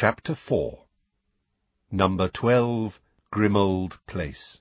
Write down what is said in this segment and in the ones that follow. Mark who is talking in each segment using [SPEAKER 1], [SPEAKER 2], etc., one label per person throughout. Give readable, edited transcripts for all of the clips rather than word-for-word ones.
[SPEAKER 1] Chapter 4. Number 12, Grimold Place.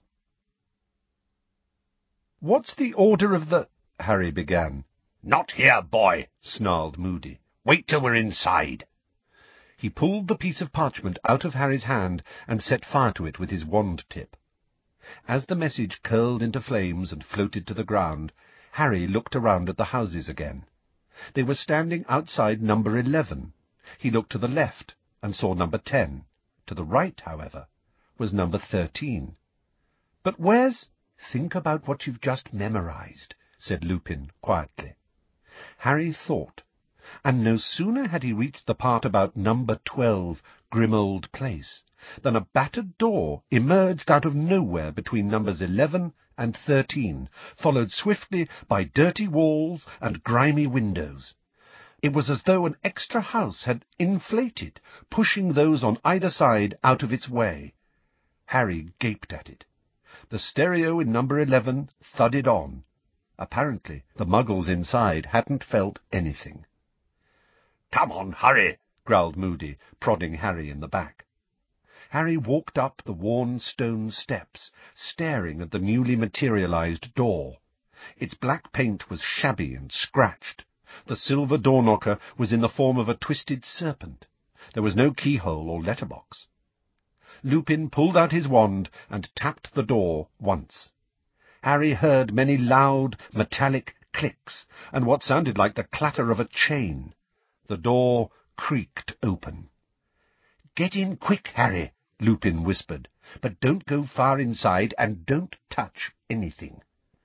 [SPEAKER 1] "What's the order of the—" Harry began.
[SPEAKER 2] "Not here, boy," snarled Moody. "Wait till we're inside."
[SPEAKER 1] He pulled the piece of parchment out of Harry's hand and set fire to it with his wand tip. As the message curled into flames and floated to the ground, Harry looked around at the houses again. They were standing outside number 11. He looked to the left and saw number 10. To the right, however, was number 13. "But where's—" "Think about what you've just memorized," said Lupin quietly. Harry thought, and no sooner had he reached the part about number 12, Grimold Place, than a battered door emerged out of nowhere between numbers 11 and 13, followed swiftly by dirty walls and grimy windows. It was as though an extra house had inflated, pushing those on either side out of its way. Harry gaped at it. The stereo in number 11 thudded on. Apparently, the muggles inside hadn't felt anything.
[SPEAKER 2] "Come on, hurry,"
[SPEAKER 1] growled Moody, prodding Harry in the back. Harry walked up the worn stone steps, staring at the newly materialized door. Its black paint was shabby and scratched. The silver door-knocker was in the form of a twisted serpent. There was no keyhole or letterbox. Lupin pulled out his wand and tapped the door once. Harry heard many loud, metallic clicks, and what sounded like the clatter of a chain. The door creaked open. "Get in quick, Harry," Lupin whispered, "but don't go far inside, and don't touch anything."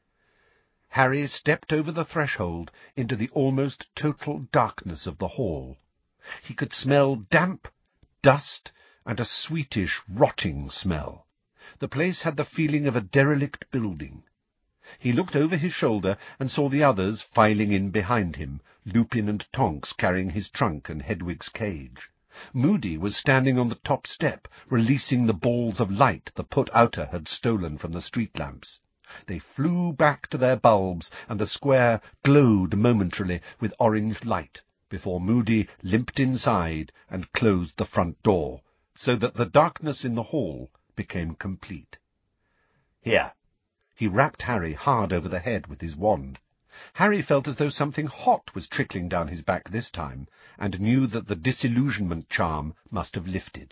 [SPEAKER 1] Harry stepped over the threshold into the almost total darkness of the hall. He could smell damp, dust, and a sweetish, rotting smell. The place had the feeling of a derelict building. He looked over his shoulder and saw the others filing in behind him, Lupin and Tonks carrying his trunk and Hedwig's cage. Moody was standing on the top step, releasing the balls of light the put-outer had stolen from the street lamps. They flew back to their bulbs, and the square glowed momentarily with orange light, before Moody limped inside and closed the front door, so that the darkness in the hall became complete.
[SPEAKER 2] "Here."
[SPEAKER 1] He rapped Harry hard over the head with his wand. Harry felt as though something hot was trickling down his back this time, and knew that the disillusionment charm must have lifted.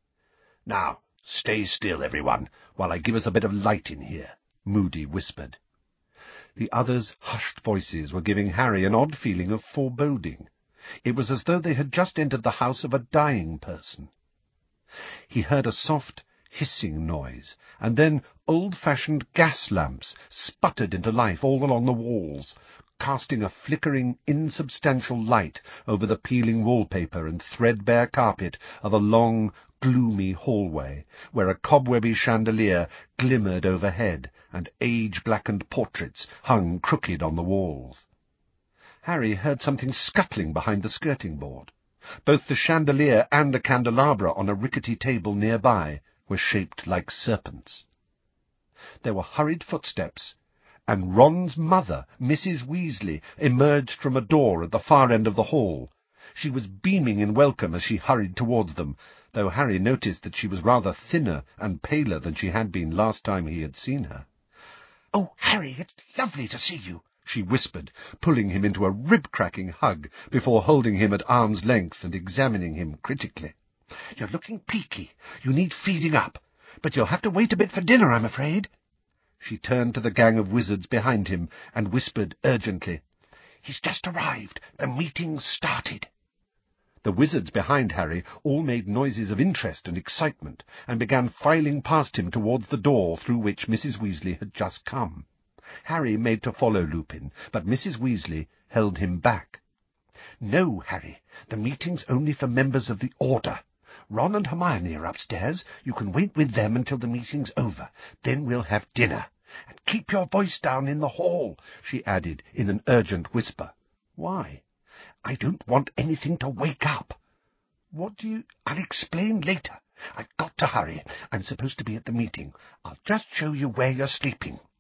[SPEAKER 2] "Now, stay still, everyone, while I give us a bit of light in here," Moody whispered.
[SPEAKER 1] The others' hushed voices were giving Harry an odd feeling of foreboding. It was as though they had just entered the house of a dying person. He heard a soft, hissing noise, and then old-fashioned gas lamps sputtered into life all along the walls, casting a flickering, insubstantial light over the peeling wallpaper and threadbare carpet of a long, gloomy hallway, where a cobwebby chandelier glimmered overhead, and age-blackened portraits hung crooked on the walls. Harry heard something scuttling behind the skirting-board. Both the chandelier and the candelabra on a rickety table nearby were shaped like serpents. There were hurried footsteps, and Ron's mother, Mrs. Weasley, emerged from a door at the far end of the hall. She was beaming in welcome as she hurried towards them, though Harry noticed that she was rather thinner and paler than she had been last time he had seen her.
[SPEAKER 2] "Oh, Harry, it's lovely to see you,"
[SPEAKER 1] she whispered, pulling him into a rib-cracking hug before holding him at arm's length and examining him critically.
[SPEAKER 2] "You're looking peaky. You need feeding up. But you'll have to wait a bit for dinner, I'm afraid."
[SPEAKER 1] She turned to the gang of wizards behind him and whispered urgently,
[SPEAKER 2] "He's just arrived. The meeting's started."
[SPEAKER 1] The wizards behind Harry all made noises of interest and excitement, and began filing past him towards the door through which Mrs. Weasley had just come. Harry made to follow Lupin, but Mrs. Weasley held him back.
[SPEAKER 2] "No, Harry, the meeting's only for members of the Order. Ron and Hermione are upstairs. You can wait with them until the meeting's over. Then we'll have dinner. And keep your voice down in the hall," she added in an urgent whisper.
[SPEAKER 1] "Why?"
[SPEAKER 2] "I don't want anything to wake up."
[SPEAKER 1] "What do you—"
[SPEAKER 2] "I'll explain later. I've got to hurry. I'm supposed to be at the meeting. I'll just show you where you're sleeping."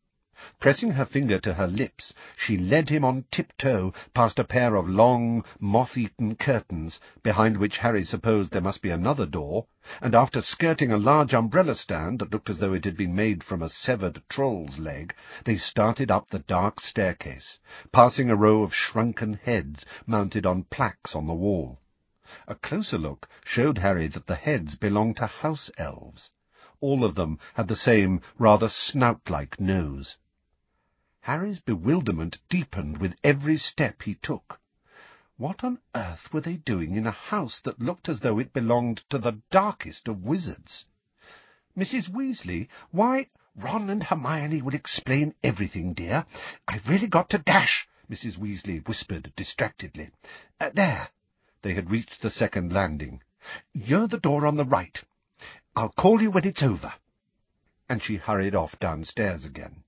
[SPEAKER 1] Pressing her finger to her lips, she led him on tiptoe past a pair of long, moth-eaten curtains, behind which Harry supposed there must be another door, and after skirting a large umbrella stand that looked as though it had been made from a severed troll's leg, they started up the dark staircase, passing a row of shrunken heads mounted on plaques on the wall. A closer look showed Harry that the heads belonged to house elves. All of them had the same rather snout-like nose. Harry's bewilderment deepened with every step he took. What on earth were they doing in a house that looked as though it belonged to the darkest of wizards? "Mrs. Weasley, why—" "Ron and Hermione will explain everything, dear. I've really got to dash," Mrs. Weasley whispered distractedly. "There." They had reached the second landing. "You're the door on the right. I'll call you when it's over." And she hurried off downstairs again.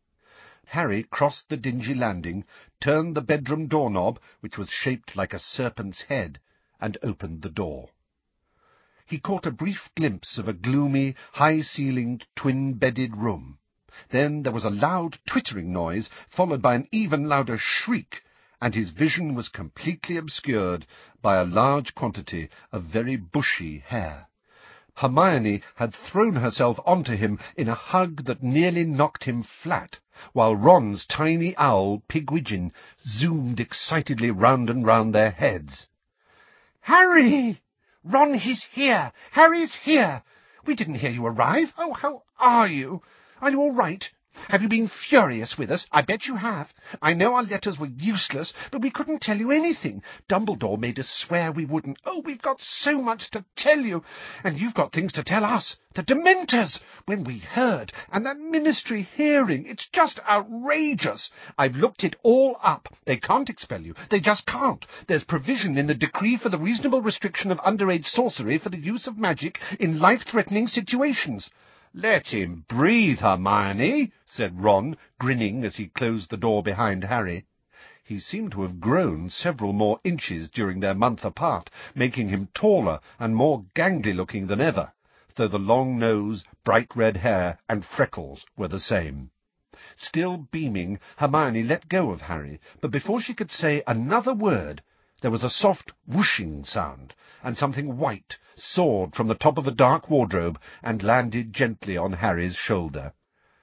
[SPEAKER 1] Harry crossed the dingy landing, turned the bedroom doorknob, which was shaped like a serpent's head, and opened the door. He caught a brief glimpse of a gloomy, high-ceilinged, twin-bedded room. Then there was a loud twittering noise, followed by an even louder shriek, and his vision was completely obscured by a large quantity of very bushy hair. Hermione had thrown herself onto him in a hug that nearly knocked him flat, while Ron's tiny owl, Pigwidgeon, zoomed excitedly round and round their heads. "Harry! Ron, he's here! Harry's here! We didn't hear you arrive. Oh, how are you? Are you all right? Have you been furious with us? I bet you have. I know our letters were useless, but we couldn't tell you anything. Dumbledore made us swear we wouldn't. Oh, we've got so much to tell you, and you've got things to tell us. The Dementors, when we heard, and that Ministry hearing, it's just outrageous. I've looked it all up. They can't expel you. They just can't. There's provision in the Decree for the Reasonable Restriction of Underage Sorcery for the use of magic in life-threatening situations." "Let him breathe, Hermione," said Ron, grinning as he closed the door behind Harry. He seemed to have grown several more inches during their month apart, making him taller and more gangly-looking than ever, though the long nose, bright red hair, and freckles were the same. Still beaming, Hermione let go of Harry, but before she could say another word, there was a soft whooshing sound, and something white soared from the top of a dark wardrobe and landed gently on Harry's shoulder.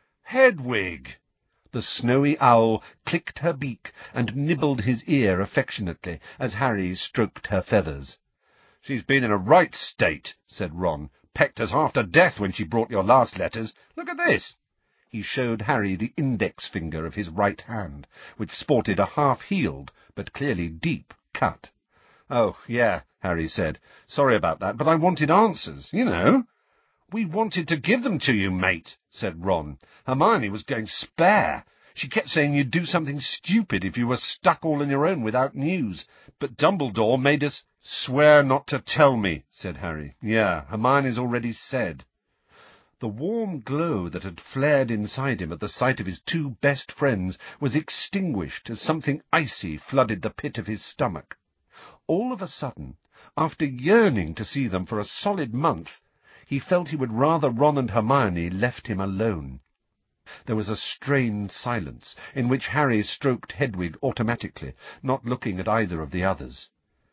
[SPEAKER 1] "Hedwig!" The snowy owl clicked her beak and nibbled his ear affectionately as Harry stroked her feathers. "She's been in a right state," said Ron. "Pecked us half to death when she brought your last letters. Look at this." He showed Harry the index finger of his right hand, which sported a half-healed, but clearly deep, cut. "Oh, yeah," Harry said. "Sorry about that, but I wanted answers, you know." "We wanted to give them to you, mate," said Ron. "Hermione was going spare. She kept saying you'd do something stupid if you were stuck all on your own without news. But Dumbledore made us—" "Swear not to tell me," said Harry. "Yeah, Hermione's already said." The warm glow that had flared inside him at the sight of his two best friends was extinguished as something icy flooded the pit of his stomach. All of a sudden, after yearning to see them for a solid month, he felt he would rather Ron and Hermione left him alone. There was a strained silence, in which Harry stroked Hedwig automatically, not looking at either of the others.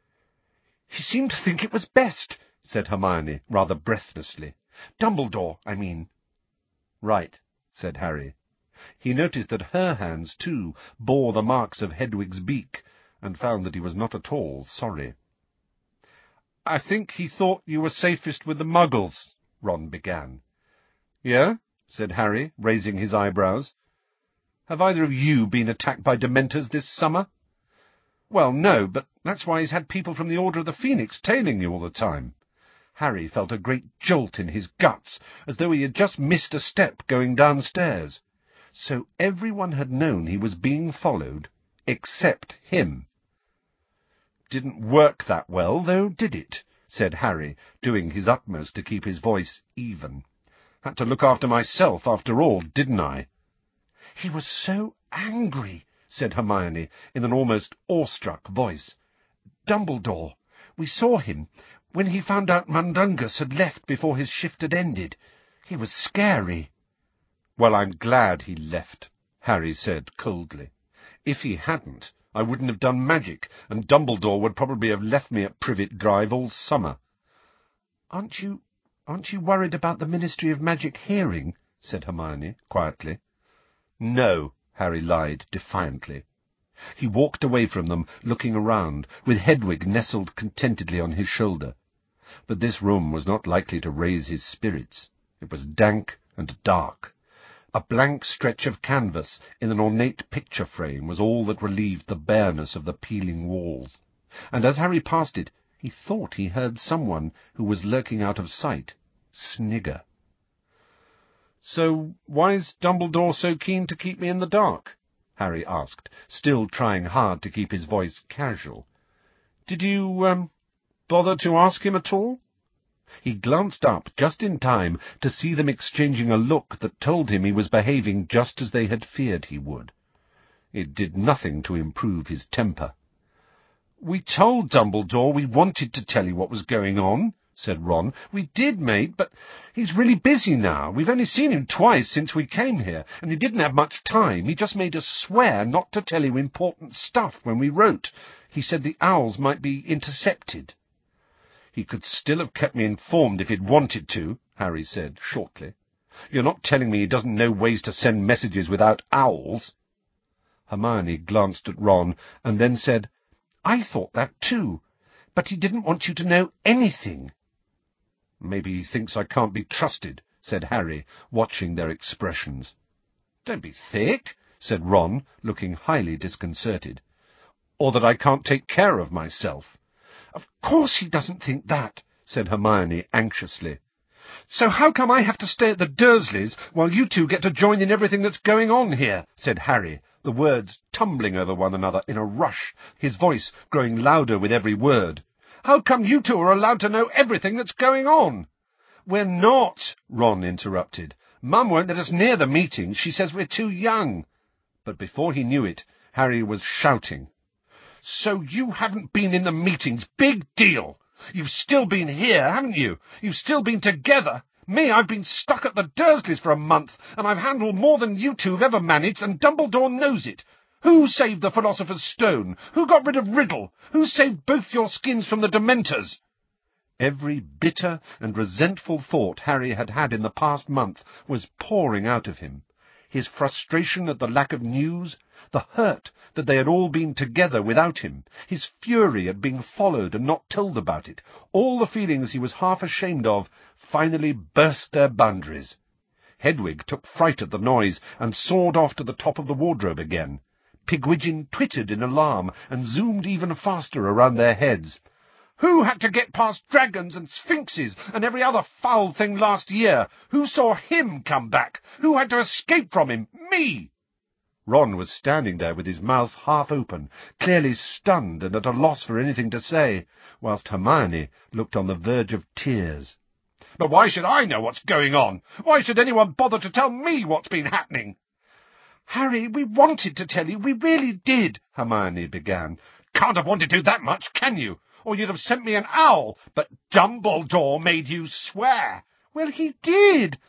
[SPEAKER 1] "He seemed to think it was best," said Hermione, rather breathlessly. "Dumbledore, I mean." "Right," said Harry. He noticed that her hands, too, bore the marks of Hedwig's beak, and found that he was not at all sorry. "I think he thought you were safest with the Muggles," Ron began. "Yeah?" said Harry, raising his eyebrows. "Have either of you been attacked by Dementors this summer?" "Well, no, but that's why he's had people from the Order of the Phoenix tailing you all the time." Harry felt a great jolt in his guts, as though he had just missed a step going downstairs. So everyone had known he was being followed, except him. "Didn't work that well, though, did it?" said Harry, doing his utmost to keep his voice even. "Had to look after myself, after all, didn't I?" "He was so angry," said Hermione, in an almost awestruck voice. "Dumbledore, we saw him when he found out Mundungus had left before his shift had ended. He was scary." "Well, I'm glad he left," Harry said coldly. "If he hadn't, I wouldn't have done magic, and Dumbledore would probably have left me at Privet Drive all summer."
[SPEAKER 2] Aren't you worried about the Ministry of Magic hearing?" said Hermione, quietly.
[SPEAKER 1] "No," Harry lied defiantly. He walked away from them, looking around, with Hedwig nestled contentedly on his shoulder. But this room was not likely to raise his spirits. It was dank and dark. A blank stretch of canvas in an ornate picture frame was all that relieved the bareness of the peeling walls, and as Harry passed it, he thought he heard someone who was lurking out of sight snigger. "So why's Dumbledore so keen to keep me in the dark?" Harry asked, still trying hard to keep his voice casual. "Did you, bother to ask him at all?" He glanced up just in time to see them exchanging a look that told him he was behaving just as they had feared he would. It did nothing to improve his temper. "We told Dumbledore we wanted to tell you what was going on," said Ron. "We did, mate, but he's really busy now. We've only seen him twice since we came here, and he didn't have much time. He just made us swear not to tell you important stuff when we wrote. He said the owls might be intercepted." "He could still have kept me informed if he'd wanted to," Harry said shortly. "You're not telling me he doesn't know ways to send messages without owls?" Hermione glanced at Ron and then said, "I thought that too, but he didn't want you to know anything." "Maybe he thinks I can't be trusted," said Harry, watching their expressions. "Don't be thick," said Ron, looking highly disconcerted. "Or that I can't take care of myself."
[SPEAKER 2] "Of course he doesn't think that," said Hermione anxiously. "So how come I have to stay at the Dursleys while you two get to join in everything that's going on here?" said Harry, the words tumbling over one another in a rush, his voice growing louder with every word. "How come you two are allowed to know everything that's going on?" "We're not," Ron interrupted. "Mum won't let us near the meetings. She says we're too young." But before he knew it, Harry was shouting. "So you haven't been in the meetings? Big deal! You've still been here, haven't you? You've still been together. Me, I've been stuck at the Dursleys for a month, and I've handled more than you two have ever managed, and Dumbledore knows it. Who saved the Philosopher's Stone? Who got rid of Riddle? Who saved both your skins from the Dementors?" Every bitter and resentful thought Harry had had in the past month was pouring out of him. His frustration at the lack of news, the hurt that they had all been together without him, his fury at being followed and not told about it, all the feelings he was half ashamed of, finally burst their boundaries. Hedwig took fright at the noise and soared off to the top of the wardrobe again. Pigwidgeon twittered in alarm and zoomed even faster around their heads. "Who had to get past dragons and sphinxes and every other foul thing last year? Who saw him come back? Who had to escape from him? Me!" Ron was standing there with his mouth half open, clearly stunned and at a loss for anything to say, whilst Hermione looked on the verge of tears. "But why should I know what's going on? Why should anyone bother to tell me what's been happening?" "Harry, we wanted to tell you, we really did," Hermione began. "Can't have wanted to that much, can you? Or you'd have sent me an owl. But Dumbledore made you swear." "Well, he did.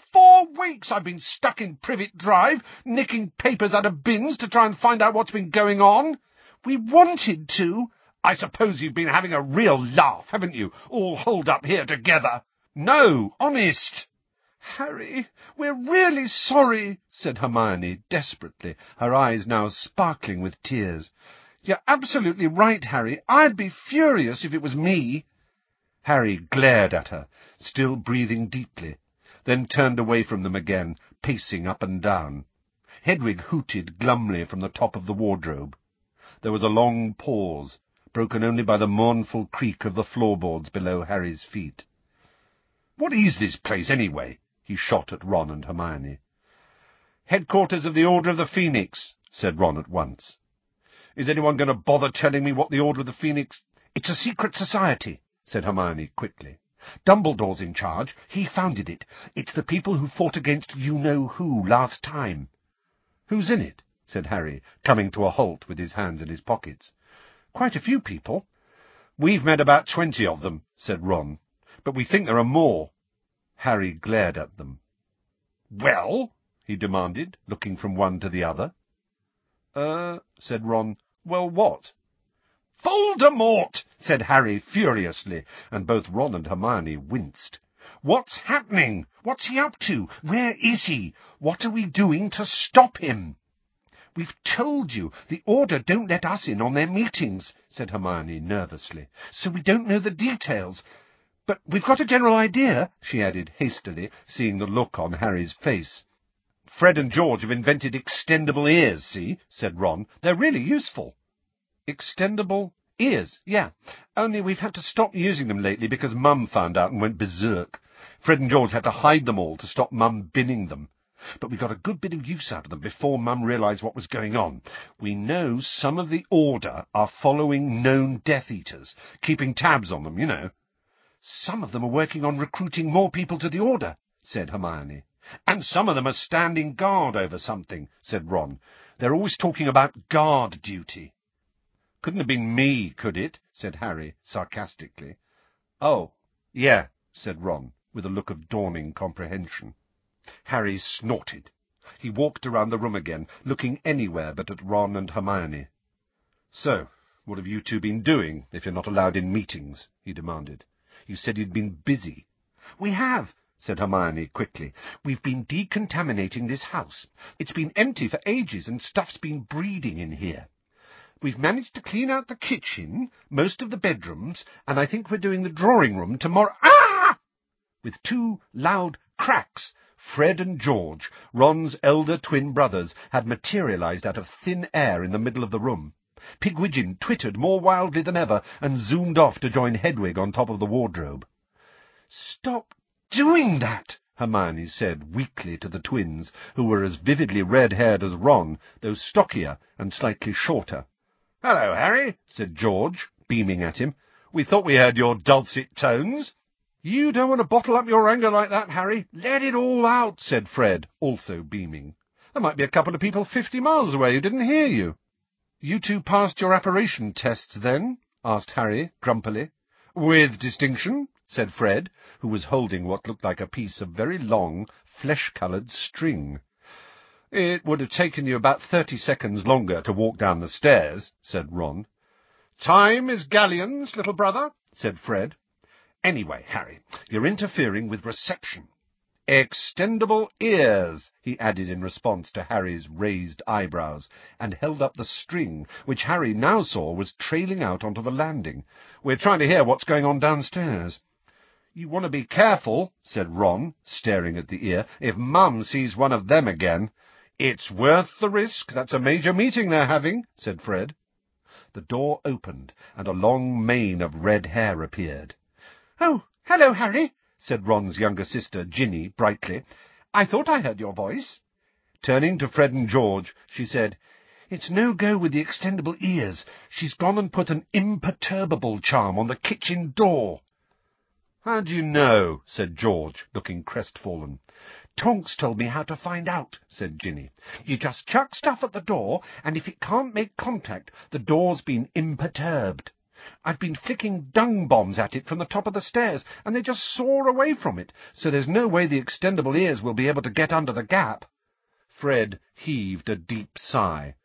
[SPEAKER 2] 4 weeks I've been stuck in Privet Drive, nicking papers out of bins to try and find out what's been going on. We wanted to." "I suppose you've been having a real laugh, haven't you, all holed up here together?" "No, honest." "Harry, we're really sorry," said Hermione desperately, her eyes now sparkling with tears. "You're absolutely right, Harry. I'd be furious if it was me." Harry glared at her, still breathing deeply, then turned away from them again, pacing up and down. Hedwig hooted glumly from the top of the wardrobe. There was a long pause, broken only by the mournful creak of the floorboards below Harry's feet. "What is this place, anyway?" he shot at Ron and Hermione. "Headquarters of the Order of the Phoenix," said Ron at once. "Is anyone going to bother telling me what the Order of the Phoenix—" "It's a secret society," said Hermione quickly. "Dumbledore's in charge. He founded it. It's the people who fought against you-know-who last time." "Who's in it?" said Harry, coming to a halt with his hands in his pockets. "Quite a few people." "We've met about 20 of them," said Ron, "but we think there are more." Harry glared at them. "Well?"
[SPEAKER 1] he demanded, looking from one to the other. Said Ron. Well, what? Voldemort! Said Harry furiously, and both Ron and Hermione winced. What's happening? What's he up to? Where is he? What are we doing to stop him? We've told you, the Order don't let us in on their meetings, said Hermione nervously, so we don't know the details. But we've got a general idea, she added hastily, seeing the look on Harry's face. Fred and George have invented extendable ears, see, said Ron. They're really useful. Extendable ears, yeah. Only we've had to stop using them lately because Mum found out and went berserk. Fred and George had to hide them all to stop Mum binning them. But we got a good bit of use out of them before Mum realised what was going on. We know some of the Order are following known Death Eaters, keeping tabs on them, you know. Some of them are working on recruiting more people to the Order, said Hermione. And some of them are standing guard over something, said Ron. They're always talking about guard duty. Couldn't have been me, could it? Said Harry sarcastically. Oh, yeah, said Ron, with a look of dawning comprehension. Harry snorted. He walked around the room again, looking anywhere but at Ron and Hermione. So, what have you two been doing, if you're not allowed in meetings? He demanded. You said you'd been busy. We have, said Hermione quickly. We've been decontaminating this house. It's been empty for ages, and stuff's been breeding in here. We've managed to clean out the kitchen, most of the bedrooms, and I think we're doing the drawing room tomorrow. Ah! With two loud cracks, Fred and George, Ron's elder twin brothers, had materialized out of thin air in the middle of the room. Pigwidgeon twittered more wildly than ever and zoomed off to join Hedwig on top of the wardrobe. Stop doing that, Hermione said weakly to the twins, who were as vividly red-haired as Ron, though stockier and slightly shorter. Hello, Harry, said George, beaming at him. We thought we heard your dulcet tones. You don't want to bottle up your anger like that, Harry. Let it all out, said Fred, also beaming. There might be a couple of people 50 miles away who didn't hear you. You two passed your apparition tests, then? Asked Harry, grumpily. With distinction, said Fred, who was holding what looked like a piece of very long, flesh-coloured string. It would have taken you about 30 seconds longer to walk down the stairs, said Ron. Time is galleons, little brother, said Fred. Anyway, Harry, you're interfering with reception. Extendable ears, he added in response to Harry's raised eyebrows, and held up the string, which Harry now saw was trailing out onto the landing. We're trying to hear what's going on downstairs. You want to be careful, said Ron, staring at the ear, if Mum sees one of them again. It's worth the risk. That's a major meeting they're having, said Fred. The door opened, and a long mane of red hair appeared. Oh, hello, Harry, said Ron's younger sister, Ginny, brightly. I thought I heard your voice. Turning to Fred and George, she said, It's no go with the extendable ears. She's gone and put an imperturbable charm on the kitchen door. How do you know? Said George, looking crestfallen. Tonks told me how to find out, said Ginny. You just chuck stuff at the door, and if it can't make contact, the door's been imperturbed. I've been flicking dung bombs at it from the top of the stairs, and they just soar away from it, so there's no way the extendable ears will be able to get under the gap. Fred heaved a deep sigh.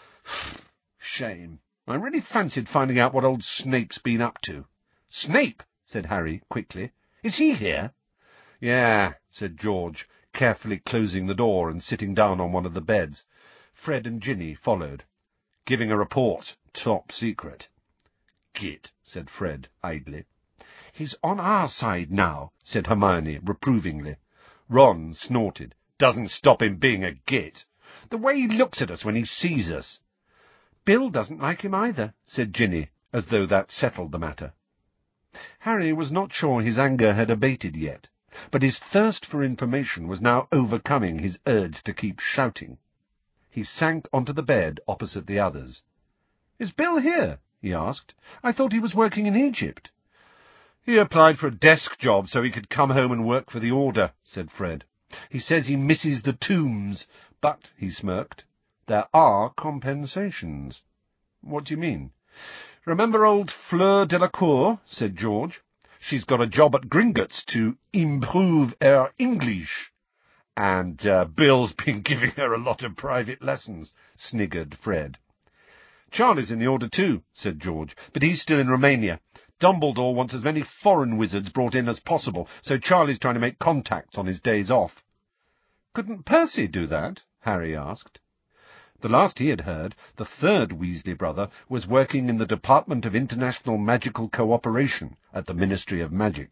[SPEAKER 1] Shame. I really fancied finding out what old Snape's been up to. Snape, said Harry quickly. Is he here? Yeah, said George, carefully closing the door and sitting down on one of the beds. Fred and Ginny followed. Giving a report. Top secret. Git, said Fred idly. He's on our side now, said Hermione reprovingly. Ron snorted. Doesn't stop him being a git. The way he looks at us when he sees us. Bill doesn't like him either, said Ginny, as though that settled the matter. Harry was not sure his anger had abated yet, but his thirst for information was now overcoming his urge to keep shouting. He sank onto the bed opposite the others. Is Bill here? He asked. I thought he was working in Egypt. He applied for a desk job so he could come home and work for the Order, said Fred. He says he misses the tombs, but, he smirked, there are compensations. What do you mean? Remember old Fleur Delacour, said George. She's got a job at Gringotts to improve her English. And Bill's been giving her a lot of private lessons, sniggered Fred. Charlie's in the order too, said George, but he's still in Romania. Dumbledore wants as many foreign wizards brought in as possible, so Charlie's trying to make contacts on his days off. Couldn't Percy do that? Harry asked. The last he had heard, the third Weasley brother was working in the Department of International Magical Cooperation at the Ministry of Magic.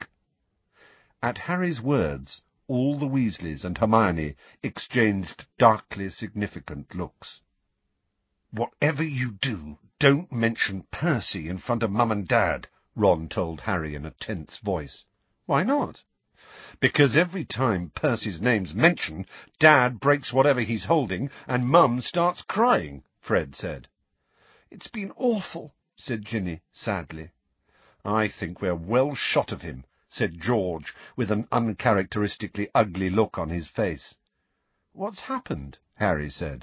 [SPEAKER 1] At Harry's words, all the Weasleys and Hermione exchanged darkly significant looks. "Whatever you do, don't mention Percy in front of Mum and Dad," Ron told Harry in a tense voice. "Why not?" "Because every time Percy's name's mentioned, Dad breaks whatever he's holding, and Mum starts crying," Fred said. "It's been awful," said Ginny sadly. "I think we're well shot of him," said George, with an uncharacteristically ugly look on his face. "What's happened?" Harry said.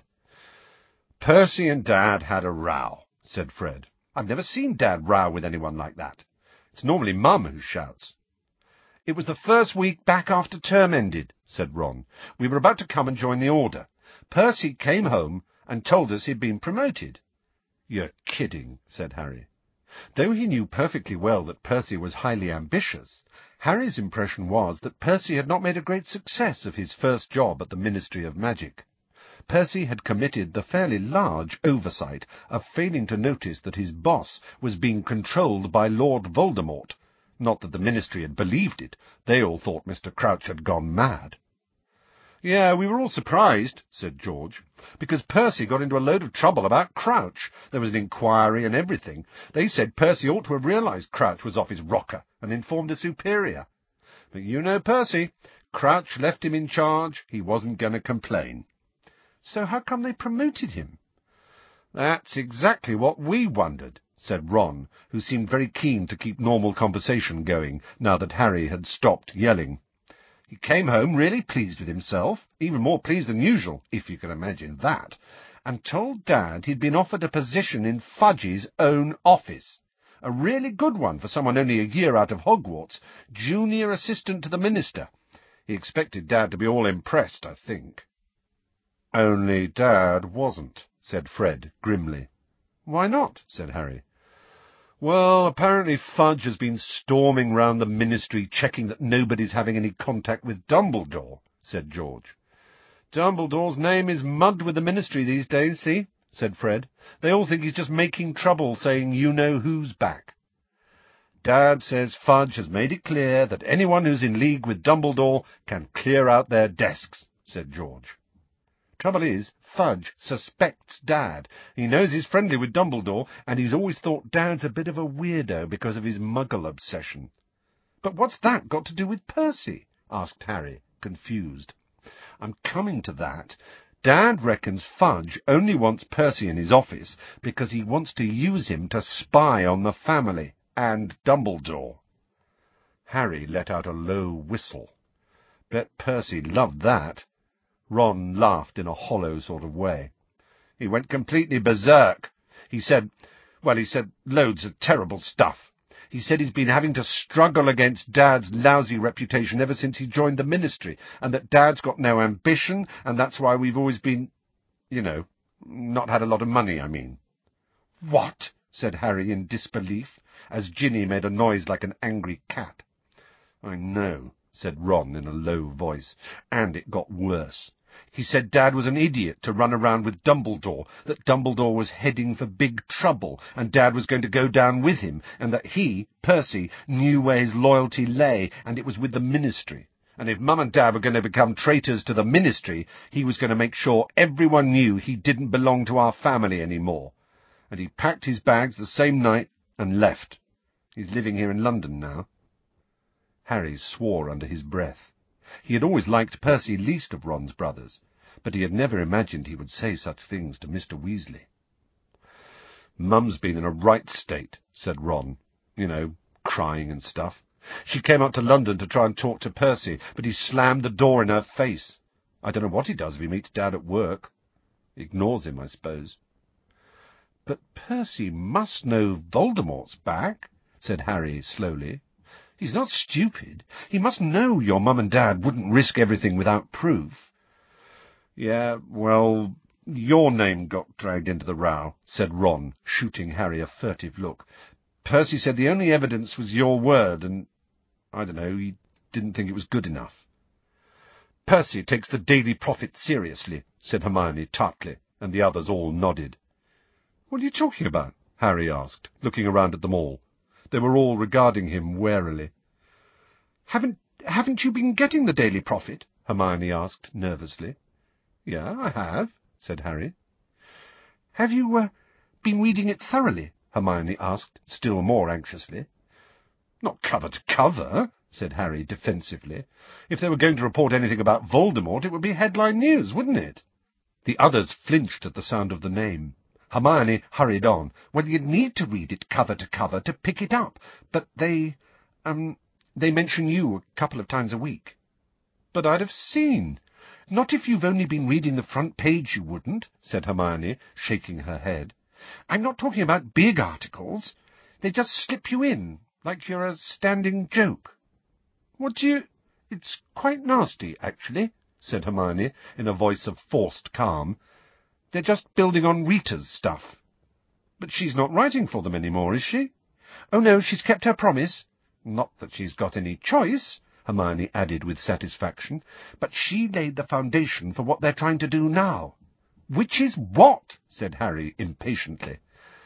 [SPEAKER 1] "Percy and Dad had a row," said Fred. "I've never seen Dad row with anyone like that. It's normally Mum who shouts." "It was the first week back after term ended," said Ron. "We were about to come and join the order. Percy came home and told us he'd been promoted." "You're kidding," said Harry. Though he knew perfectly well that Percy was highly ambitious, Harry's impression was that Percy had not made a great success of his first job at the Ministry of Magic. Percy had committed the fairly large oversight of failing to notice that his boss was being controlled by Lord Voldemort. Not that the Ministry had believed it. They all thought Mr. Crouch had gone mad. "Yeah, we were all surprised," said George, "because Percy got into a load of trouble about Crouch. There was an inquiry and everything. They said Percy ought to have realized Crouch was off his rocker and informed a superior. But you know Percy. Crouch left him in charge. He wasn't going to complain." "So how come they promoted him?" "That's exactly what we wondered," said Ron, who seemed very keen to keep normal conversation going now that Harry had stopped yelling. "He came home really pleased with himself, even more pleased than usual, if you can imagine that, and told Dad he'd been offered a position in Fudge's own office. A really good one for someone only a year out of Hogwarts, junior assistant to the minister. He expected Dad to be all impressed, I think." "Only Dad wasn't," said Fred grimly. "Why not?" said Harry. "Well, apparently Fudge has been storming round the ministry checking that nobody's having any contact with Dumbledore," said George. "Dumbledore's name is mud with the ministry these days, see?" said Fred. "They all think he's just making trouble, saying you-know-who's back. Dad says Fudge has made it clear that anyone who's in league with Dumbledore can clear out their desks," said George. "Trouble is, Fudge suspects Dad. He knows he's friendly with Dumbledore, and he's always thought Dad's a bit of a weirdo because of his Muggle obsession." "But what's that got to do with Percy?" asked Harry, confused. "I'm coming to that. Dad reckons Fudge only wants Percy in his office because he wants to use him to spy on the family and Dumbledore." Harry let out a low whistle. Bet Percy loved that. Ron laughed in a hollow sort of way. "He went completely berserk. He said loads of terrible stuff. He said he's been having to struggle against Dad's lousy reputation ever since he joined the ministry, and that Dad's got no ambition, and that's why we've always been, not had a lot of money, I mean." "What?" said Harry in disbelief, as Ginny made a noise like an angry cat. "I know," said Ron in a low voice, "and it got worse. He said Dad was an idiot to run around with Dumbledore, that Dumbledore was heading for big trouble, and Dad was going to go down with him, and that he, Percy, knew where his loyalty lay, and it was with the ministry. And if Mum and Dad were going to become traitors to the ministry, he was going to make sure everyone knew he didn't belong to our family any more. And he packed his bags the same night and left. He's living here in London now." Harry swore under his breath. He had always liked Percy least of Ron's brothers, but he had never imagined he would say such things to Mr. Weasley. "Mum's been in a right state," said Ron, crying and stuff. "She came up to London to try and talk to Percy, but he slammed the door in her face. I don't know what he does if he meets Dad at work. Ignores him, I suppose." "But Percy must know Voldemort's back," said Harry slowly. "He's not stupid. He must know your Mum and Dad wouldn't risk everything without proof. Yeah, well, your name got dragged into the row, said Ron, shooting Harry a furtive look. Percy said the only evidence was your word, and, I don't know, he didn't think it was good enough. Percy takes the Daily Prophet seriously, said Hermione tartly, and the others all nodded. What are you talking about? Harry asked, looking around at them all. They were all regarding him warily. Haven't you been getting the Daily Prophet? Hermione asked nervously. Yeah, I have, said Harry. Have you, been reading it thoroughly? Hermione asked, still more anxiously. Not cover to cover, said Harry defensively. If they were going to report anything about Voldemort, it would be headline news, wouldn't it? The others flinched at the sound of the name. Hermione hurried on. Well, you'd need to read it cover to cover to pick it up, but they mention you a couple of times a week. But I'd have seen. Not if you've only been reading the front page, you wouldn't, said Hermione, shaking her head. I'm not talking about big articles. They just slip you in, like you're a standing joke. What do you... It's quite nasty, actually, said Hermione, in a voice of forced calm. They're just building on Rita's stuff. But she's not writing for them any more, is she? Oh, no, she's kept her promise. Not that she's got any choice, Hermione added with satisfaction, but she laid the foundation for what they're trying to do now. Which is what? Said Harry impatiently.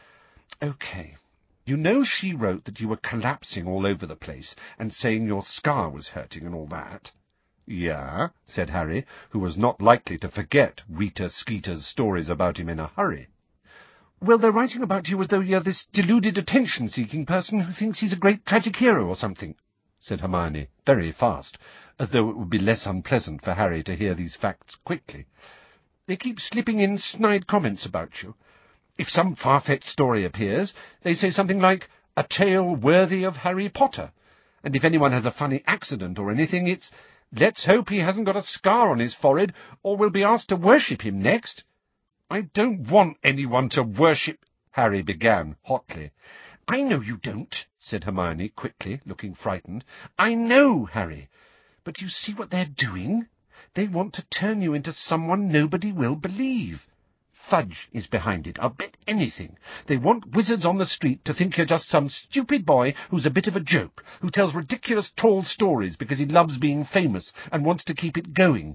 [SPEAKER 1] OK. You know she wrote that you were collapsing all over the place and saying your scar was hurting and all that. Yeah, said Harry, who was not likely to forget Rita Skeeter's stories about him in a hurry. Well, they're writing about you as though you're this deluded attention-seeking person who thinks he's a great tragic hero or something, said Hermione, very fast, as though it would be less unpleasant for Harry to hear these facts quickly. They keep slipping in snide comments about you. If some far-fetched story appears, they say something like, a tale worthy of Harry Potter, and if anyone has a funny accident or anything, it's, let's hope he hasn't got a scar on his forehead, or we'll be asked to worship him next. I don't want anyone to worship, Harry began hotly. I know you don't, said Hermione quickly, looking frightened. I know, Harry. But you see what they're doing? They want to turn you into someone nobody will believe. Fudge is behind it, I'll bet anything. They want wizards on the street to think you're just some stupid boy who's a bit of a joke, who tells ridiculous tall stories because he loves being famous and wants to keep it going.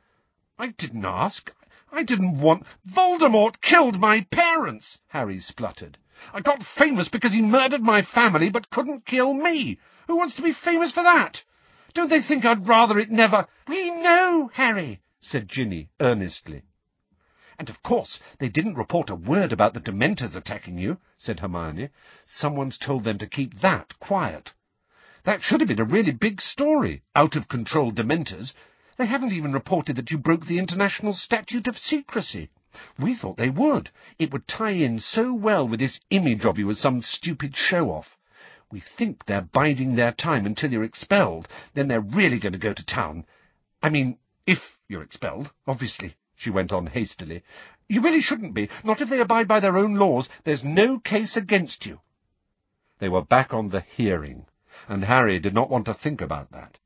[SPEAKER 1] I didn't ask. I didn't want... Voldemort killed my parents, Harry spluttered. I got famous because he murdered my family but couldn't kill me. Who wants to be famous for that? Don't they think I'd rather it never... We know, Harry, said Ginny earnestly. And of course they didn't report a word about the Dementors attacking you, said Hermione. Someone's told them to keep that quiet. That should have been a really big story, out-of-control Dementors. They haven't even reported that you broke the International Statute of Secrecy. We thought they would. It would tie in so well with this image of you as some stupid show-off. We think they're biding their time until you're expelled. Then they're really going to go to town. I mean, if you're expelled, obviously, she went on hastily. You really shouldn't be. Not if they abide by their own laws. There's no case against you. They were back on the hearing, and Harry did not want to think about that.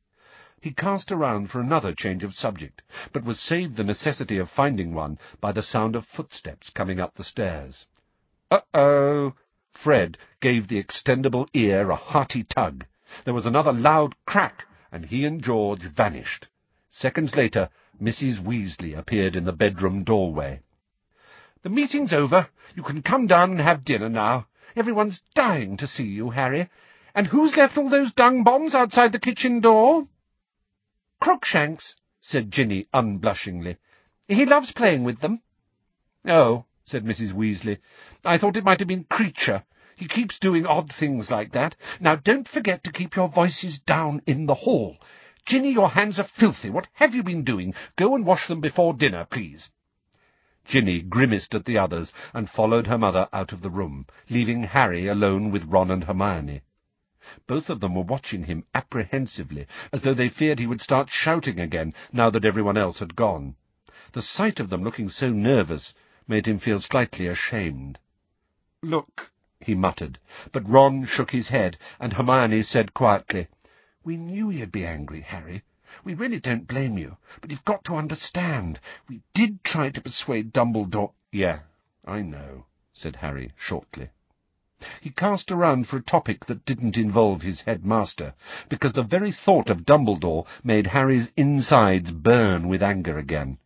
[SPEAKER 1] He cast around for another change of subject, but was saved the necessity of finding one by the sound of footsteps coming up the stairs. Uh-oh! Fred gave the extendable ear a hearty tug. There was another loud crack, and he and George vanished. Seconds later, Mrs. Weasley appeared in the bedroom doorway. The meeting's over. You can come down and have dinner now. Everyone's dying to see you, Harry. And who's left all those dung bombs outside the kitchen door? Crookshanks, said Ginny unblushingly. He loves playing with them. Oh, said Mrs. Weasley. I thought it might have been Creature. He keeps doing odd things like that. Now don't forget to keep your voices down in the hall. Ginny, your hands are filthy. What have you been doing? Go and wash them before dinner, please. Ginny grimaced at the others and followed her mother out of the room, leaving Harry alone with Ron and Hermione. Both of them were watching him apprehensively, as though they feared he would start shouting again now that everyone else had gone. The sight of them looking so nervous made him feel slightly ashamed. "Look," he muttered, but Ron shook his head, and Hermione said quietly, "We knew you'd be angry, Harry.
[SPEAKER 2] We really don't blame you, but you've got to understand. We did try to persuade Dumbledore—"
[SPEAKER 1] "Yeah, I know," said Harry shortly. He cast around for a topic that didn't involve his headmaster, because the very thought of Dumbledore made Harry's insides burn with anger again.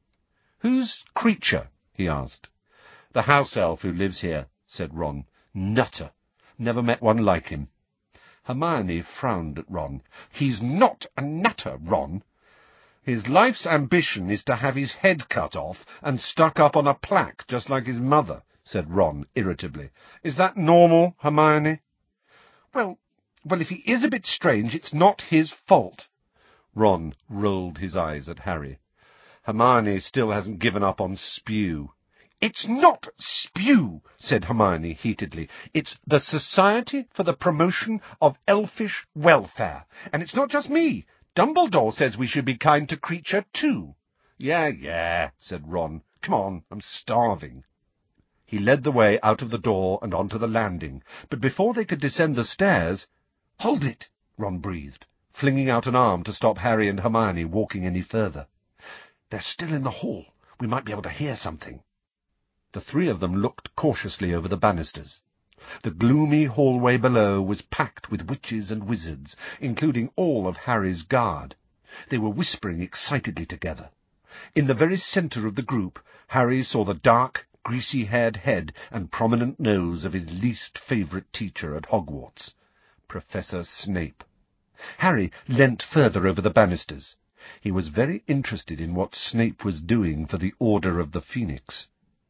[SPEAKER 1] "Who's Kreacher?" he asked. "The house elf who lives here," said Ron. "Nutter. Never met one like him." Hermione frowned at Ron. "He's not a nutter, Ron. His life's ambition is to have his head cut off and stuck up on a plaque, just like his mother," said Ron irritably. "Is that normal, Hermione?" Well, if he is a bit strange, it's not his fault." Ron rolled his eyes at Harry. "Hermione still hasn't given up on Spew." "It's not Spew," said Hermione heatedly. "It's the Society for the Promotion of Elfish Welfare. And it's not just me. Dumbledore says we should be kind to Kreacher, too." Yeah, said Ron. "Come on, I'm starving." He led the way out of the door and onto the landing, but before they could descend the stairs— "Hold it!" Ron breathed, flinging out an arm to stop Harry and Hermione walking any further. "They're still in the hall. We might be able to hear something." The three of them looked cautiously over the banisters. The gloomy hallway below was packed with witches and wizards, including all of Harry's guard. They were whispering excitedly together. In the very centre of the group, Harry saw the dark, greasy-haired head and prominent nose of his least favourite teacher at Hogwarts, Professor Snape. Harry leant further over the banisters. He was very interested in what Snape was doing for the Order of the Phoenix.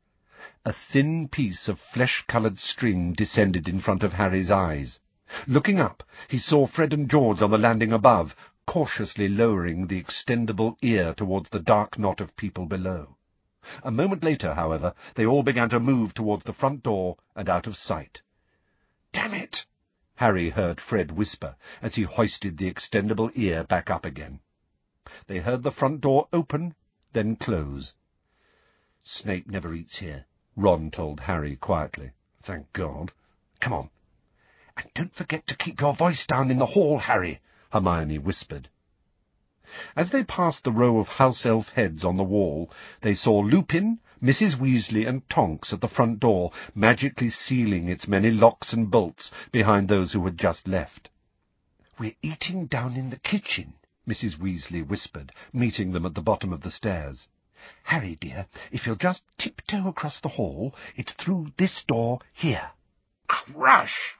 [SPEAKER 1] A thin piece of flesh-coloured string descended in front of Harry's eyes. Looking up, he saw Fred and George on the landing above, cautiously lowering the extendable ear towards the dark knot of people below. A moment later, however, they all began to move towards the front door and out of sight. "Damn it!" Harry heard Fred whisper as he hoisted the extendable ear back up again. They heard the front door open, then close. "Snape never eats here," Ron told Harry quietly. "Thank God. Come on." "And don't forget to keep your voice down in the hall, Harry," Hermione whispered. As they passed the row of house-elf heads on the wall, they saw Lupin, Mrs. Weasley, and Tonks at the front door, magically sealing its many locks and bolts behind those who had just left. "We're eating down in the kitchen," Mrs. Weasley whispered, meeting them at the bottom of the stairs. "Harry, dear, if you'll just tiptoe across the hall, it's through this door here." Crash!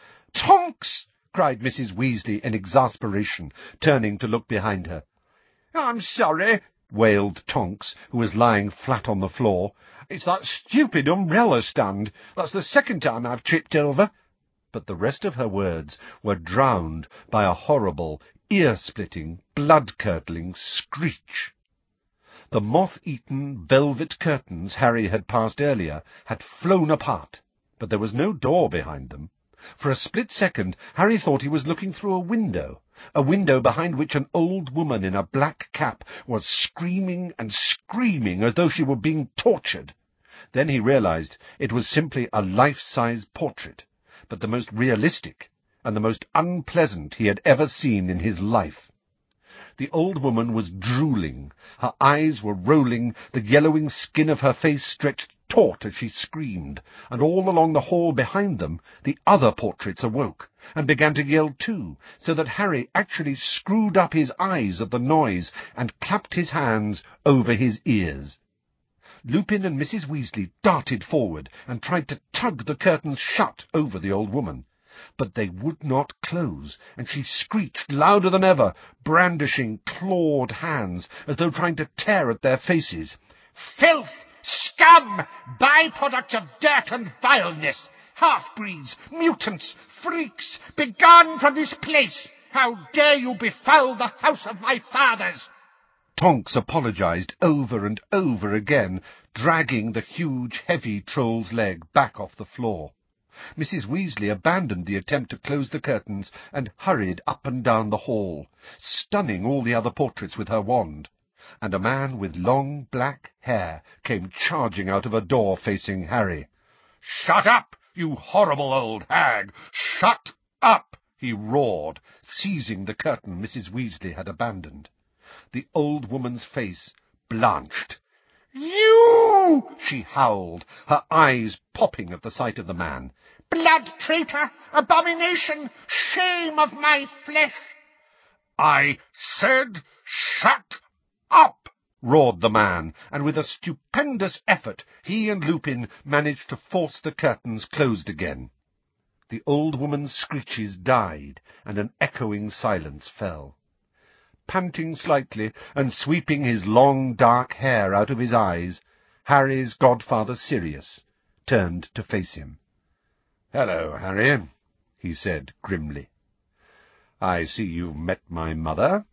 [SPEAKER 1] "Tonks!" cried Mrs. Weasley in exasperation, turning to look behind her. "I'm sorry," wailed Tonks, who was lying flat on the floor. "It's that stupid umbrella stand. That's the second time I've tripped over." But the rest of her words were drowned by a horrible, ear-splitting, blood-curdling screech. The moth-eaten velvet curtains Harry had passed earlier had flown apart, but there was no door behind them. For a split second, Harry thought he was looking through a window behind which an old woman in a black cap was screaming and screaming as though she were being tortured. Then he realized it was simply a life-size portrait, but the most realistic and the most unpleasant he had ever seen in his life. The old woman was drooling, her eyes were rolling, the yellowing skin of her face stretched taut as she screamed, and all along the hall behind them the other portraits awoke, and began to yell too, so that Harry actually screwed up his eyes at the noise and clapped his hands over his ears. Lupin and Mrs. Weasley darted forward and tried to tug the curtains shut over the old woman. But they would not close, and she screeched louder than ever, brandishing clawed hands, as though trying to tear at their faces. "Filth! Scum! Byproduct of dirt and vileness! Half-breeds! Mutants! Freaks! Begone from this place! How dare you befoul the house of my fathers!" Tonks apologized over and over again, dragging the huge, heavy troll's leg back off the floor. Mrs. Weasley abandoned the attempt to close the curtains and hurried up and down the hall, stunning all the other portraits with her wand, and a man with long black hair came charging out of a door facing Harry. "Shut up, you horrible old hag! Shut up!" he roared, seizing the curtain Mrs. Weasley had abandoned. The old woman's face blanched. "You!" she howled, her eyes popping at the sight of the man.
[SPEAKER 2] "Blood traitor! Abomination! Shame of my flesh!"
[SPEAKER 1] "I said shut up!" roared the man, and with a stupendous effort he and Lupin managed to force the curtains closed again. The old woman's screeches died, and an echoing silence fell. Panting slightly, and sweeping his long dark hair out of his eyes, Harry's godfather Sirius turned to face him. "Hello, Harry," he said grimly. "I see you've met my mother.